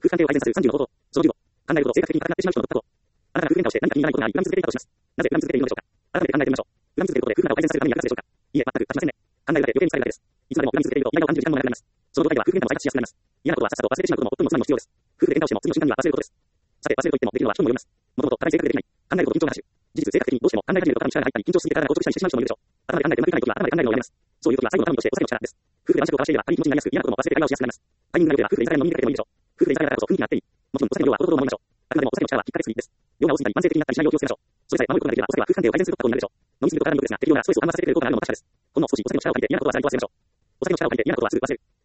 空間性を改善させる30の方法。その15。考えることを性格的に固くなってしまう人のこと。あなたが空間をして何か気にならないことがあり、恨み続けていたとします。なぜ恨み続けているのでしょうか。改めて考えてみましょう。恨み続けることで空間を改善させるために役立つでしょうか。いえ、全く立ちませんね。考えるだけ余計に疲れるだけです。いつまでも恨み続けていると嫌なを感じる時間も長くなります。その状態では夫婦喧嘩も再発しやすくなります。嫌なことはさっさと忘れてしまうことも夫の妻にも必要です。夫婦で喧嘩をしても次の瞬間には忘れることです。さて、忘れると言ってもできるのは人にもよります。もともと硬い性格でできない。考えること緊張がなし。事実、性格的にどうしても考え始めると肩に力が入ったり、緊張しすぎて体が硬直したりしてしまう人もいるでしょう。頭で考えてうまくいかないときは頭で考えるのをやめます。そういうときは最後の頼みとしてお酒の力です。夫婦で晩酌を交わしていれば軽い気持ちになりやすく、嫌なことも忘れて会話をしやすくなります。タイミングが良ければ夫婦で居酒屋の飲みにかけてもいいでしょう。夫婦で居酒屋だからこそ雰囲気があっていい。もちろんお酒の量はほどほどのものにしましょう。あくまでもお酒の力はきっかけすぎです。量が多すぎたり慢性的になったりしないよう気をつけましょう。それさえ守ることができればお酒は空間性を改善することになるでしょう。飲みすぎると体に良くですが、適量ならストレスを緩和させてくれる効果があるのも確かです。ほんの少しお酒の力を借りて嫌なことは最近忘れましょう。お酒の力を借りて嫌なことはすぐ忘れる。